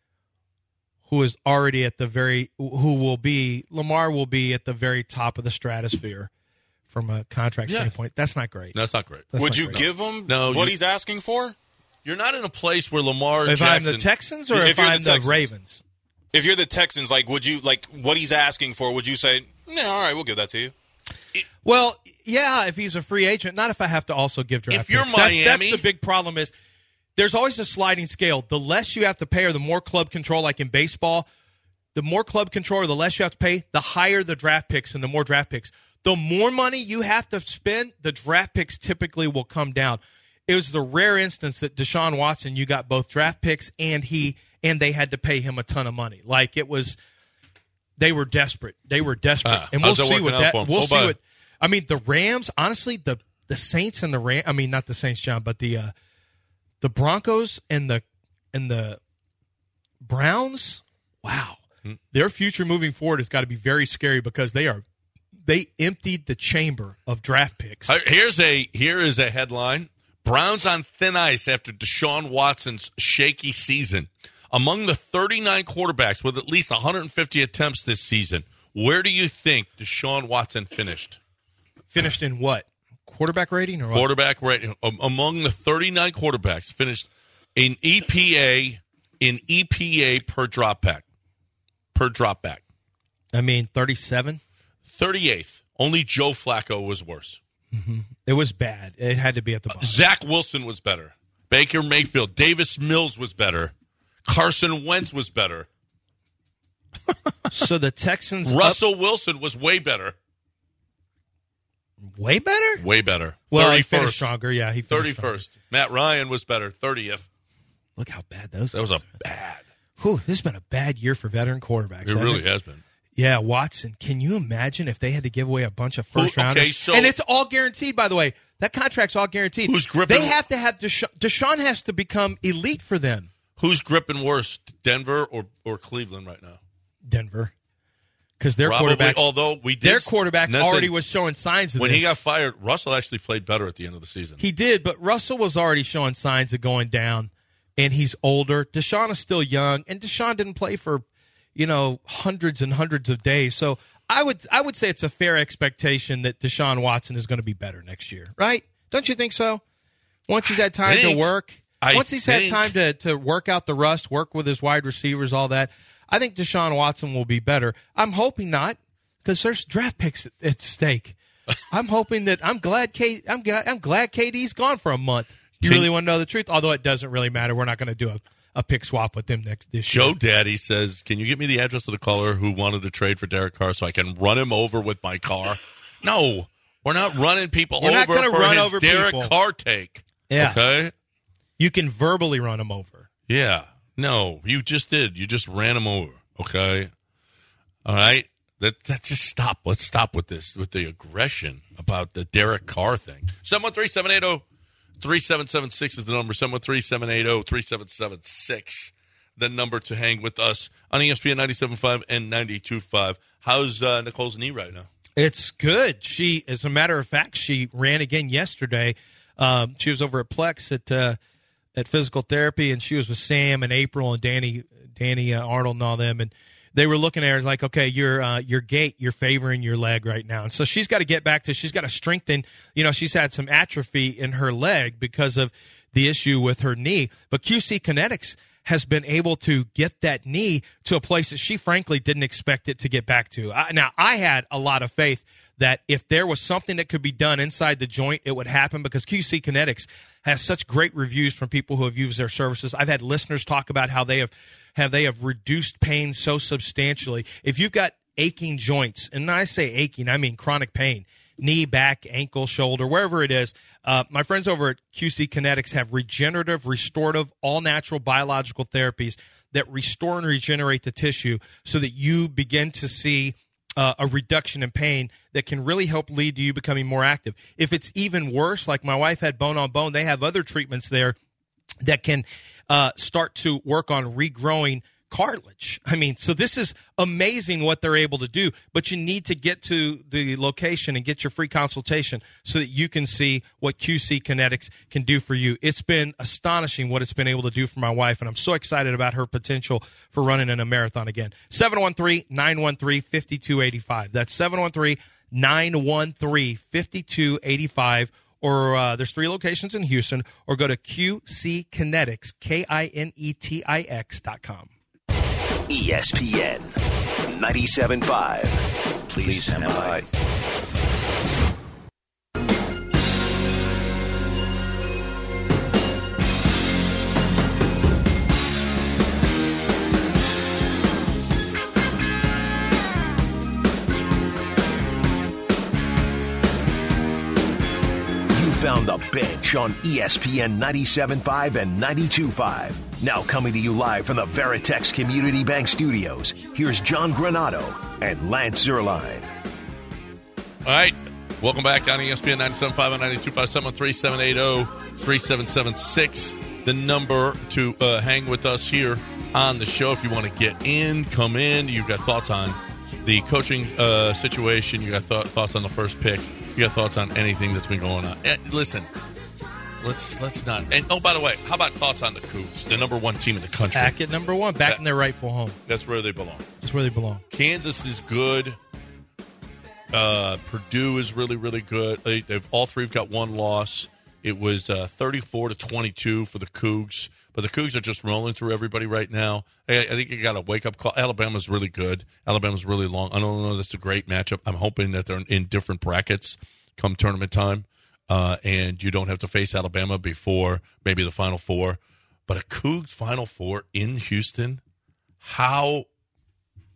who is already at the very who will be Lamar will be at the very top of the stratosphere from a contract Yeah. standpoint. That's not great. That's not great. That's Would not you great. give him No, what you- he's asking for? You're not in a place where Lamar If Jackson I'm the Texans or If if, you're the I'm the, Texans. Ravens? If you're the Texans, like, would you like what he's asking for? Would you say, "Yeah, all right, we'll give that to you"? Well, yeah, if he's a free agent, not if I have to also give draft If you're picks. That's, that's Miami- the big problem is there's always a sliding scale. The less you have to pay or the more club control, like in baseball, the more club control or the less you have to pay, the higher the draft picks and the more draft picks. The more money you have to spend, the draft picks typically will come down. It was the rare instance that Deshaun Watson, you got both draft picks and he and they had to pay him a ton of money. Like it was, they were desperate. They were desperate, Ah, and we'll how's that see working what out that. for 'em? We'll Oh, see bye. what. I mean, the Rams. Honestly, the the Saints and the Ram. I mean, not the Saints, John, but the uh, the Broncos and the and the Browns. Wow, Hmm. their future moving forward has got to be very scary because they are they emptied the chamber of draft picks. Uh, Here's a here is a headline: Browns on thin ice after Deshaun Watson's shaky season. Among the thirty-nine quarterbacks with at least one hundred fifty attempts this season, where do you think Deshaun Watson finished? Finished in what? Quarterback rating or what? Quarterback rating um, among the thirty-nine quarterbacks finished in E P A in E P A per drop back per drop back. I mean, thirty-seven. thirty-eighth. Only Joe Flacco was worse. It was bad. It had to be at the bottom. Zach Wilson was better. Baker Mayfield, Davis Mills was better. Carson Wentz was better. So the Texans. Russell up, Wilson was way better. Way better? Way better. Well, he thirty-first. finished stronger. Yeah, he finished thirty-first. Matt Ryan was better. thirtieth. Look how bad those. That was guys a bad. Whew, this has been a bad year for veteran quarterbacks. It really has been. Yeah, Watson. Can you imagine if they had to give away a bunch of first Who, rounders? okay, so, and it's all guaranteed, by the way. That contract's all guaranteed. Who's gripping? They have to have Desha- Deshaun has to become elite for them. Who's gripping worse, Denver or, or Cleveland right now? Denver. Because their Probably, quarterback, although we did, their quarterback listen, already was showing signs of when this. he got fired, Russell actually played better at the end of the season. He did, but Russell was already showing signs of going down, and he's older. Deshaun is still young, and Deshaun didn't play for, you know, hundreds and hundreds of days. So I would I would say it's a fair expectation that Deshaun Watson is going to be better next year, right? Don't you think so? Once he's had time think, to work, I once he's think. had time to, to work out the rust, work with his wide receivers, all that, I think Deshaun Watson will be better. I'm hoping not, because there's draft picks at stake. I'm hoping that I'm glad K, I'm glad I'm glad K D's gone for a month. You Can, really want to know the truth? Although it doesn't really matter. We're not going to do a, a pick swap with them next this Joe year. Daddy says, "Can you give me the address of the caller who wanted to trade for Derek Carr so I can run him over with my car?" No, we're not running people We're over not gonna for run his over Derek people. Carr take. Yeah. Okay. You can verbally run them over. Yeah. No, you just did. You just ran him over. Okay. All right. That that just stop. Let's stop with this, with the aggression about the Derek Carr thing. seven one three, seven eight zero, three seven seven six is the number. seven one three, seven eight zero, three seven seven six, the number to hang with us on E S P N ninety-seven point five and ninety-two point five. How's uh, Nicole's knee right now? It's good. She, as a matter of fact, she ran again yesterday. Um, she was over at Plex at uh, at physical therapy, and she was with Sam and April and Danny, Danny uh, Arnold and all them, and they were looking at her like, okay, your uh, your gait, you're favoring your leg right now. And so she's got to get back to, she's got to strengthen. You know, she's had some atrophy in her leg because of the issue with her knee. But Q C Kinetics has been able to get that knee to a place that she frankly didn't expect it to get back to. I, now, I had a lot of faith that if there was something that could be done inside the joint, it would happen, because Q C Kinetics has such great reviews from people who have used their services. I've had listeners talk about how they have, have they have reduced pain so substantially. If you've got aching joints, and I say aching, I mean chronic pain, knee, back, ankle, shoulder, wherever it is, uh, my friends over at Q C Kinetics have regenerative, restorative, all-natural biological therapies that restore and regenerate the tissue so that you begin to see Uh, a reduction in pain that can really help lead to you becoming more active. If it's even worse, like my wife had bone on bone, they have other treatments there that can uh, start to work on regrowing cartilage. I mean, so this is amazing what they're able to do, but you need to get to the location and get your free consultation so that you can see what Q C Kinetics can do for you. It's been astonishing what it's been able to do for my wife, and I'm so excited about her potential for running in a marathon again. seven one three, nine one three, five two eight five. That's seven one three, nine one three, five two eight five. Or uh, there's three locations in Houston, or go to Q C Kinetics, K I N E T I X dot com. E S P N ninety-seven point five. Please stand by. Found the bench on E S P N ninety-seven point five and ninety-two point five. Now coming to you live from the Veritex Community Bank Studios, here's John Granado and Lance Zierlein. All right, welcome back on E S P N ninety-seven point five and ninety-two point five, seven one three, seven eight zero, three seven seven six, the number to uh, hang with us here on the show. If you want to get in, come in. You've got thoughts on the coaching uh, situation. You got th- thoughts on the first pick. You got thoughts on anything that's been going on. And listen, let's let's not. And oh, by the way, how about thoughts on the Cougs, the number one team in the country? Back at number one, back that, in their rightful home. That's where they belong. That's where they belong. Kansas is good. Uh, Purdue is really, really good. They, they've all three have got one loss. It was uh, thirty-four to twenty-two for the Cougs, but the Cougs are just rolling through everybody right now. I, I think you got a wake up call. Alabama's really good. Alabama's really long. I don't know. That's a great matchup. I'm hoping that they're in different brackets come tournament time, uh, and you don't have to face Alabama before maybe the Final Four. But a Cougs Final Four in Houston, how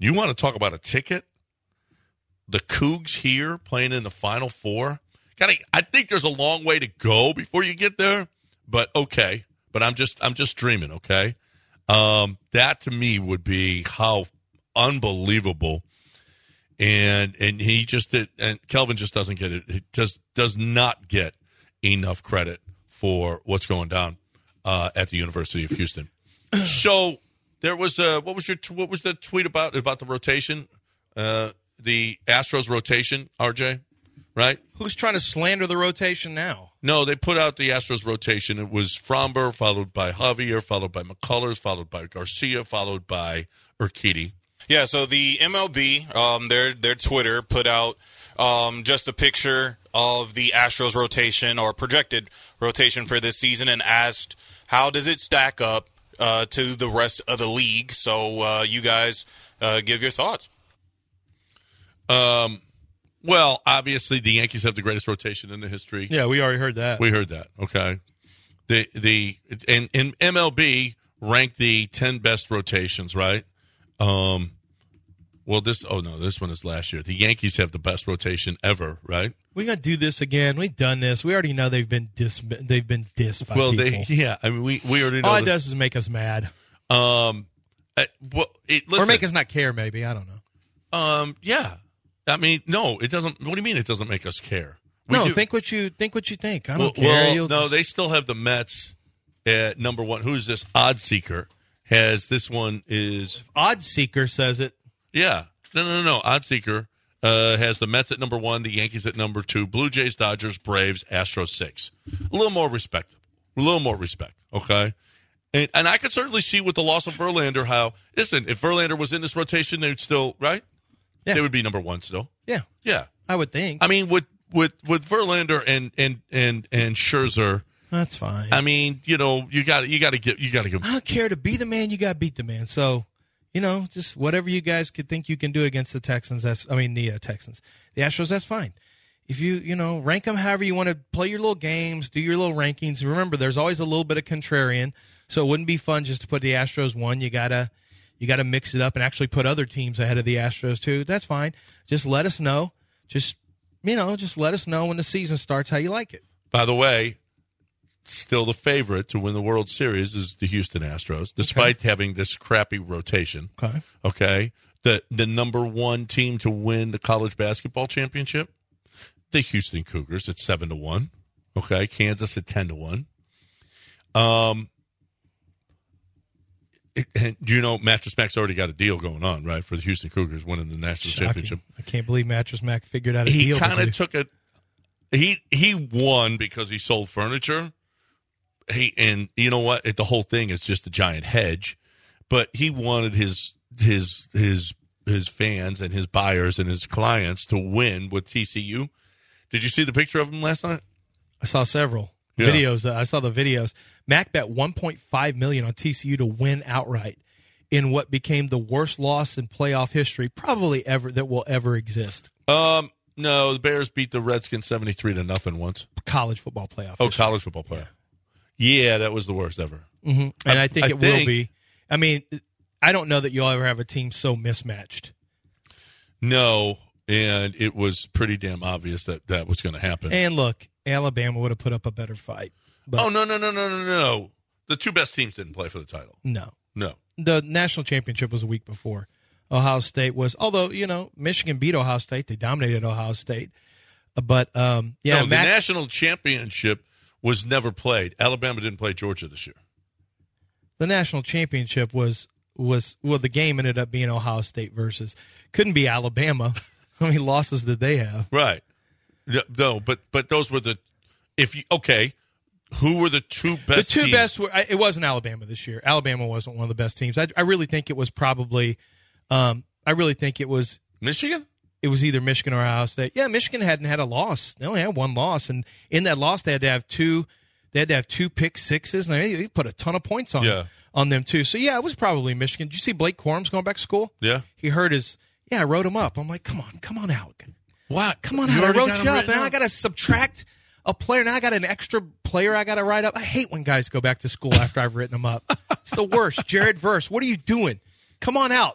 You want to talk about a ticket? The Cougs here playing in the Final Four. Gotta, I think there's a long way to go before you get there, but okay. But I'm just I'm just dreaming, okay? Um, that to me would be how unbelievable. And and he just did, and Kelvin just doesn't get it. He just does not get enough credit for what's going down uh, at the University of Houston. So there was a, what was your what was the tweet about about the rotation? Uh, the Astros rotation, R J, right? Who's trying to slander the rotation now? No, they put out the Astros rotation. It was Fromber, followed by Javier, followed by McCullers, followed by Garcia, followed by Urquidy. Yeah, so the M L B, um, their their Twitter put out um, just a picture of the Astros rotation or projected rotation for this season and asked how does it stack up uh, to the rest of the league. So uh, you guys uh, give your thoughts. Um, well, obviously the Yankees have the greatest rotation in the history. Yeah, we already heard that. We heard that. Okay. The the and, and M L B ranked the ten best rotations, right? Um, well, this oh no, this one is last year. The Yankees have the best rotation ever, right? We got to do this again. We've done this. We already know they've been dis. They've been dissed by well, people. they yeah. I mean, we we already know. All that, it does is make us mad. Um, uh, well, it, listen, or make us not care. Maybe I don't know. Um, yeah. I mean, no, it doesn't. What do you mean it doesn't make us care? We no, do, think what you think. What you think. I don't well, care. Well, You'll no, just... they still have the Mets at number one. Who's this? Odd Seeker has this one is Odd Seeker says it. Yeah, no, no, no, no. Odd Seeker uh, has the Mets at number one, the Yankees at number two, Blue Jays, Dodgers, Braves, Astros six. A little more respect. A little more respect. Okay. And, and I could certainly see with the loss of Verlander how, listen, if Verlander was in this rotation, they would still, right? Yeah. They would be number one still. Yeah. Yeah. I would think. I mean, with with, with Verlander and, and, and, and Scherzer, that's fine. I mean, you know, you got you got to get you got to go. I don't care. To be the man, you got to beat the man. So, you know, just whatever you guys could think you can do against the Texans. That's I mean the uh, Texans, the Astros. That's fine. If you you know rank them however you want to, play your little games, do your little rankings. Remember, there's always a little bit of contrarian, so it wouldn't be fun just to put the Astros one. You gotta you gotta mix it up and actually put other teams ahead of the Astros too. That's fine. Just let us know. Just you know, just let us know when the season starts how you like it. By the way, still the favorite to win the World Series is the Houston Astros, despite okay. having this crappy rotation. Okay. Okay. The the number one team to win the college basketball championship, the Houston Cougars at seven to one. Okay. Kansas at ten to one. Um. It, and you know, Mattress Mac's already got a deal going on, right, for the Houston Cougars winning the national Shocking. championship. I can't believe Mattress Mac figured out a he deal. He kind of took it. He he won because he sold furniture. He and you know what? It, the whole thing is just a giant hedge, but he wanted his his his his fans and his buyers and his clients to win with T C U. Did you see the picture of him last night? I saw several yeah. videos. Uh, I saw the videos. Mac bet one point five million dollars on T C U to win outright in what became the worst loss in playoff history, probably ever that will ever exist. Um, no, the Bears beat the Redskins seventy-three to nothing once. College football playoff. Oh, history. college football playoff. Yeah. yeah, that was the worst ever. Mm-hmm. And I, I think I it think, will be. I mean, I don't know that you'll ever have a team so mismatched. No, and it was pretty damn obvious that that was going to happen. And look, Alabama would have put up a better fight. But oh, no, no, no, no, no, no. The two best teams didn't play for the title. No. No. The national championship was a week before. Ohio State was, although, you know, Michigan beat Ohio State. They dominated Ohio State. But, um, yeah. No, Mac- the national championship was never played. Alabama didn't play Georgia this year. The national championship was, was well, the game ended up being Ohio State versus, couldn't be Alabama. How many losses did they have? Right. No, but but those were the, if you, okay. Who were the two best The two teams? best were, it wasn't Alabama this year. Alabama wasn't one of the best teams. I, I really think it was probably, um, I really think it was. Michigan? It was either Michigan or Ohio State. Yeah, Michigan hadn't had a loss. They only had one loss. And in that loss, they had to have two, they had to have two pick sixes. And they put a ton of points on, yeah. on them, too. So, yeah, it was probably Michigan. Did you see Blake Corum's going back to school? Yeah. He hurt his, yeah, I wrote him up. I'm like, come on, come on out. What? Come on you out. I wrote you up. And I got to subtract a player. Now I got an extra player I got to write up. I hate when guys go back to school after I've written them up. It's the worst. Jared Verse, what are you doing? Come on out.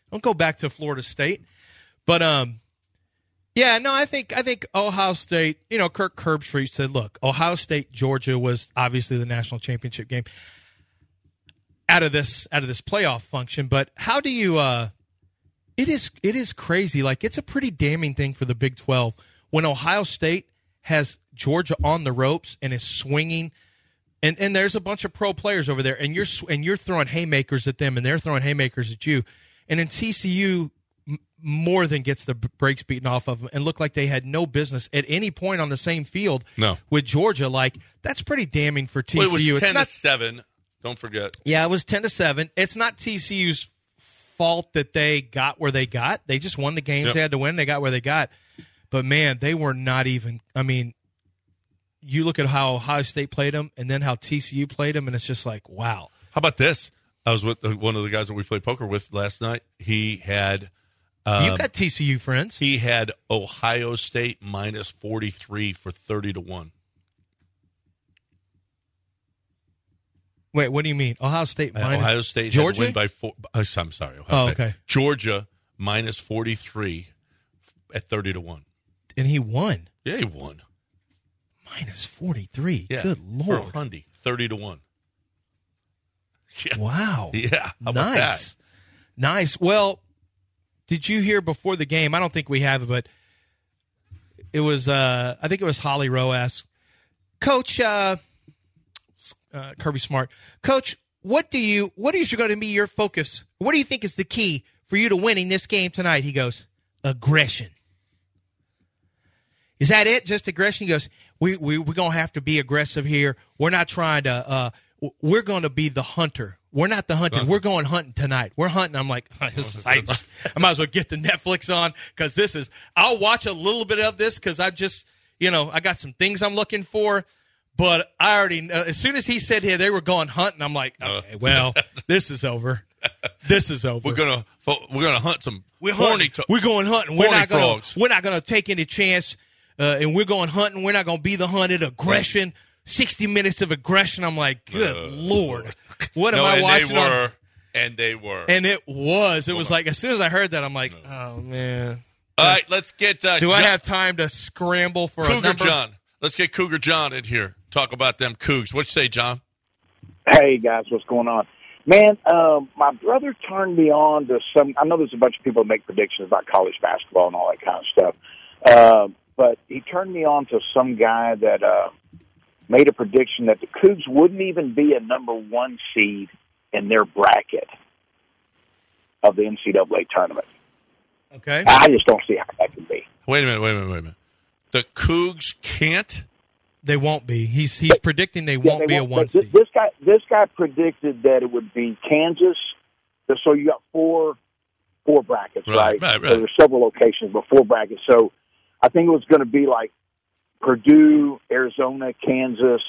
Don't go back to Florida State. But um, yeah, no, I think I think Ohio State. You know, Kirk Herbstreit said, "Look, Ohio State Georgia was obviously the national championship game out of this out of this playoff function." But how do you? Uh, it is it is crazy. Like, it's a pretty damning thing for the Big twelve when Ohio State has Georgia on the ropes and is swinging. And and there's a bunch of pro players over there, and you're and you're throwing haymakers at them, and they're throwing haymakers at you. And then T C U m- more than gets the brakes beaten off of them and looked like they had no business at any point on the same field no. with Georgia. Like, that's pretty damning for T C U. Well, it was ten it's not, to seven. Don't forget. Yeah, it was ten to seven. It's not T C U's fault that they got where they got. They just won the games Yep. they had to win. They got where they got. But man, they were not even. I mean. You look at how Ohio State played them and then how T C U played them, and it's just like, wow. How about this? I was with one of the guys that we played poker with last night. He had um, You've got T C U friends. He had Ohio State minus forty-three for thirty to one. Wait, what do you mean? Ohio State minus Ohio State Georgia? had to win by four. I'm sorry. Ohio Oh, State. okay. Georgia minus forty-three at thirty to one. And he won. Yeah, he won. Minus forty-three. Yeah. Good Lord. For a Hyundai, thirty to one. Yeah. Wow. Yeah. How about nice. that? Nice. Well, did you hear before the game? I don't think we have it, but it was, uh, I think it was Holly Rowe asked, Coach, uh, uh, Kirby Smart, Coach, what do you, what is going to be your focus? What do you think is the key for you to winning this game tonight? He goes, aggression. Is that it? Just aggression? He goes, we, we, we're going to have to be aggressive here. We're not trying to, uh, we're going to be the hunter. We're not the hunter. We're going hunting tonight. We're hunting. I'm like, this is, I, just, I might as well get the Netflix on because this is, I'll watch a little bit of this because I just, you know, I got some things I'm looking for. But I already, uh, as soon as he said here they were going hunting, I'm like, okay, well, this is over. This is over. We're gonna we're gonna hunt some we're horny. Hunting. We're going hunting. We're horny not gonna. frogs. We're not gonna take any chance. Uh, and we're going hunting. We're not going to be the hunted. Aggression, sixty minutes of aggression. I'm like, good uh, Lord. What am no, I and watching? They were, on? and they were. And it was. It was on. like, as soon as I heard that, I'm like, oh, man. All right, let's get. Uh, Do John, I have time to scramble for Cougar a number? John? Let's get Cougar John in here. Talk about them Cougs. What you say, John? Hey, guys, what's going on? Man, um, my brother turned me on to some. I know there's a bunch of people that make predictions about college basketball and all that kind of stuff. Uh, but he turned me on to some guy that uh, made a prediction that the Cougs wouldn't even be a number one seed in their bracket of the N C double A tournament. Okay. I just don't see how that could be. Wait a minute, wait a minute, wait a minute. The Cougs can't? They won't be. He's he's predicting they Yeah, won't they be won't, a one but this, seed. this guy, this guy predicted that it would be Kansas. So you got four, four brackets, Right, right? right, right. So there's several locations, but four brackets. So I think it was going to be like Purdue, Arizona, Kansas.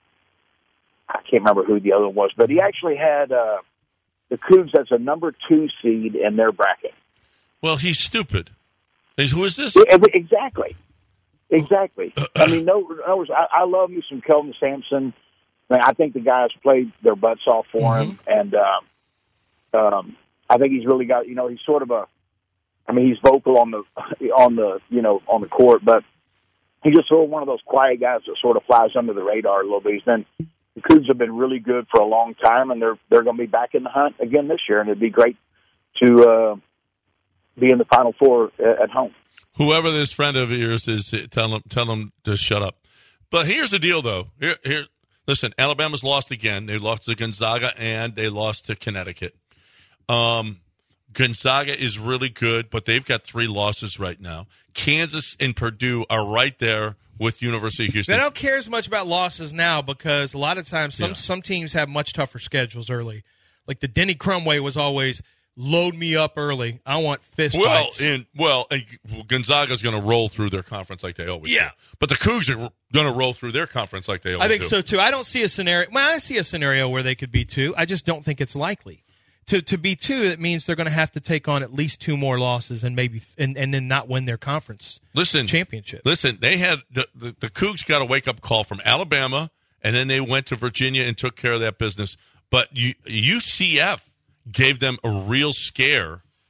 I can't remember who the other one was, but he actually had uh, the Cougs as a number two seed in their bracket. Well, he's stupid. He's, who is this? Yeah, exactly. Exactly. I mean, no, no I, I love me some Kelvin Sampson. I, mean, I think the guys played their butts off for Mm-hmm. him, and um, um, I think he's really got. You know, he's sort of a. I mean, he's vocal on the on the you know on the court, but he's just sort of one of those quiet guys that sort of flies under the radar a little bit. He's been the Cougs have been really good for a long time, and they're they're going to be back in the hunt again this year, and it'd be great to uh, be in the Final Four at home. Whoever this friend of yours is, tell him tell him to shut up. But here's the deal, though. Here, here, listen. Alabama's lost again. They lost to Gonzaga and they lost to Connecticut. Um, Gonzaga is really good, but they've got three losses right now. Kansas and Purdue are right there with University of Houston. They don't care as much about losses now because a lot of times some Yeah. some teams have much tougher schedules early. Like the Denny Crum way was always load me up early. I want fist Well, fights. in well, and Gonzaga's going to roll through their conference like they always Yeah. do. But the Cougs are going to roll through their conference like they always I think do. so too. I don't see a scenario. Well, I see a scenario where they could be two. I just don't think it's likely. To to be two, it means they're going to have to take on at least two more losses and maybe and, and then not win their conference Listen, championship. Listen, they had the, the, the Cougs got a wake up call from Alabama, and then they went to Virginia and took care of that business. But U, U C F gave them a real scare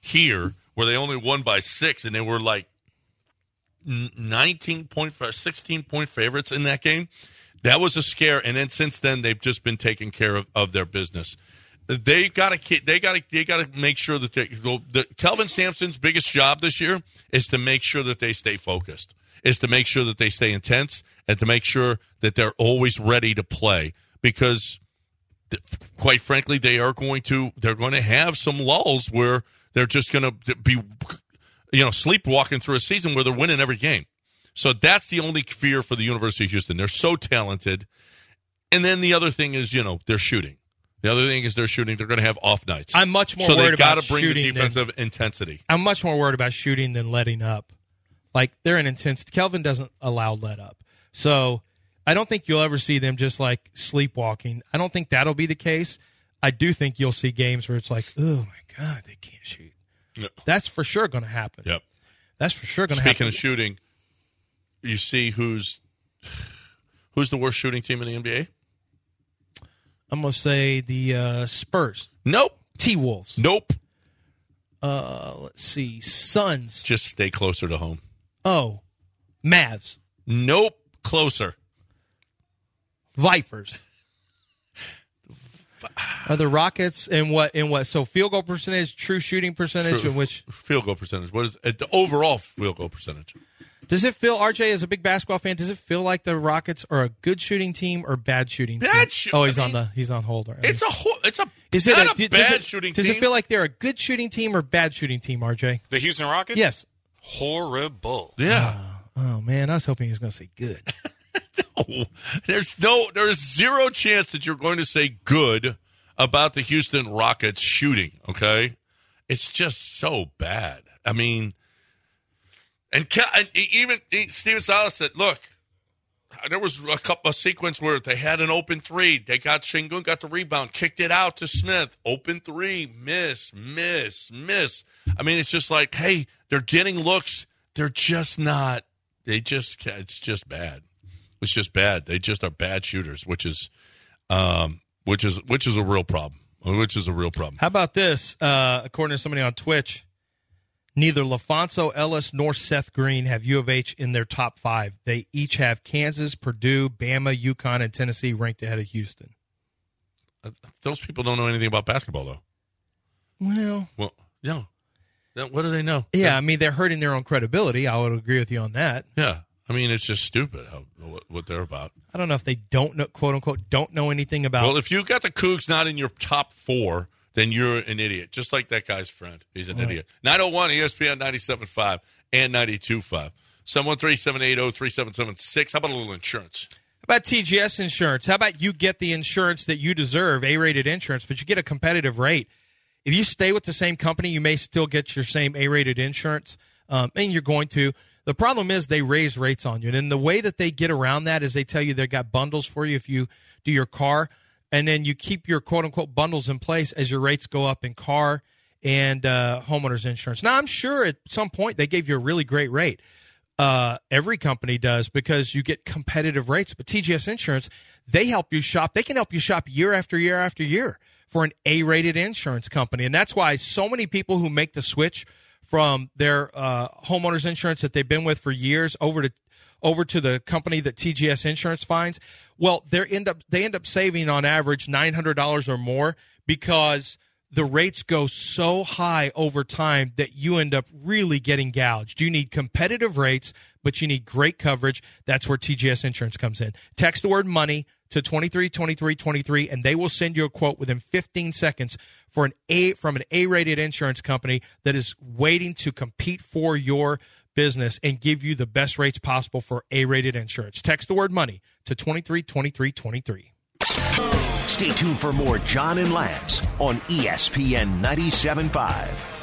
here where they only won by six, and they were like nineteen point, sixteen point favorites in that game. That was a scare, and then since then they've just been taking care of, of their business. They got to they got to they got to make sure that they, the Kelvin Sampson's biggest job this year is to make sure that they stay focused, is to make sure that they stay intense, and to make sure that they're always ready to play. Because, quite frankly, they are going to they're going to have some lulls where they're just going to be, you know, sleepwalking through a season where they're winning every game. So that's the only fear for the University of Houston. They're so talented, and then the other thing is, you know, they're shooting. The other thing is they're shooting. They're going to have off nights. I'm much more so worried about shooting. So they've got to bring the defensive than, intensity. I'm much more worried about shooting than letting up. Like, they're an intense. Kelvin doesn't allow let up. So I don't think you'll ever see them just, like, sleepwalking. I don't think that'll be the case. I do think you'll see games where it's like, oh, my God, they can't shoot. No. That's for sure going to happen. Yep. That's for sure going to happen. Speaking of shooting, you see who's who's the worst shooting team in the N B A? I'm going to say the uh, Spurs. Nope. T-Wolves. Nope. Uh, let's see. Suns. Just stay closer to home. Oh. Mavs. Nope. Closer. Vipers. Are the Rockets in what? In what? So field goal percentage, true shooting percentage, True. in which Field goal percentage. What is it, the overall field goal percentage? does it feel? R J, as a big basketball fan, does it feel like the Rockets are a good shooting team or bad shooting team? Bad shoo- Oh, he's I on mean, the he's on hold. Right? It's a whole. It's a. Is it not a, a, does bad it, shooting Does team. it feel like they're a good shooting team or bad shooting team? R J. The Houston Rockets? Yes. Horrible. Yeah. Oh man, I was hoping he was going to say good. No, there's no. There is zero chance that you're going to say good about the Houston Rockets shooting. Okay, it's just so bad. I mean, and, and even Steven Silas said, "Look, there was a couple of sequence where they had an open three. They got Şengün got the rebound, kicked it out to Smith. Open three, miss, miss, miss. I mean, it's just like, hey, they're getting looks. They're just not. They just. It's just bad. It's just bad. They just are bad shooters, which is, um, which is which is a real problem. Which is a real problem. How about this? Uh, according to somebody on Twitch, neither LaFonso Ellis nor Seth Green have U of H in their top five. They each have Kansas, Purdue, Bama, UConn, and Tennessee ranked ahead of Houston. Those people don't know anything about basketball, though. Well, well, yeah. What do they know? Yeah, I mean, they're hurting their own credibility. I would agree with you on that. Yeah. I mean, it's just stupid how, what, what they're about. I don't know if they don't know, quote unquote, don't know anything about. Well, if you got the Cougs not in your top four, then you're an idiot. Just like that guy's friend. He's an right. idiot. nine oh one E S P N ninety-seven point five and ninety-two point five. seven one three, seven eight zero, three seven seven six. How about a little insurance? How about T G S insurance? How about you get the insurance that you deserve, A-rated insurance, but you get a competitive rate? If you stay with the same company, you may still get your same A-rated insurance, um, and you're going to. The problem is they raise rates on you, and the way that they get around that is they tell you they've got bundles for you if you do your car, and then you keep your quote-unquote bundles in place as your rates go up in car and uh, homeowners insurance. Now, I'm sure at some point they gave you a really great rate. Uh, every company does because you get competitive rates, but T G S Insurance, they help you shop. They can help you shop year after year after year for an A-rated insurance company, and that's why so many people who make the switch from their uh, homeowners insurance that they've been with for years over to over to the company that T G S Insurance finds, well, they end up they end up saving on average nine hundred dollars or more because the rates go so high over time that you end up really getting gouged. You need competitive rates, but you need great coverage. That's where T G S Insurance comes in. Text the word money to twenty-three twenty-three twenty-three, and they will send you a quote within fifteen seconds for an A from an A-rated insurance company that is waiting to compete for your business and give you the best rates possible for A-rated insurance. Text the word money to twenty-three twenty-three twenty-three. Stay tuned for more John and Lance on E S P N ninety-seven point five.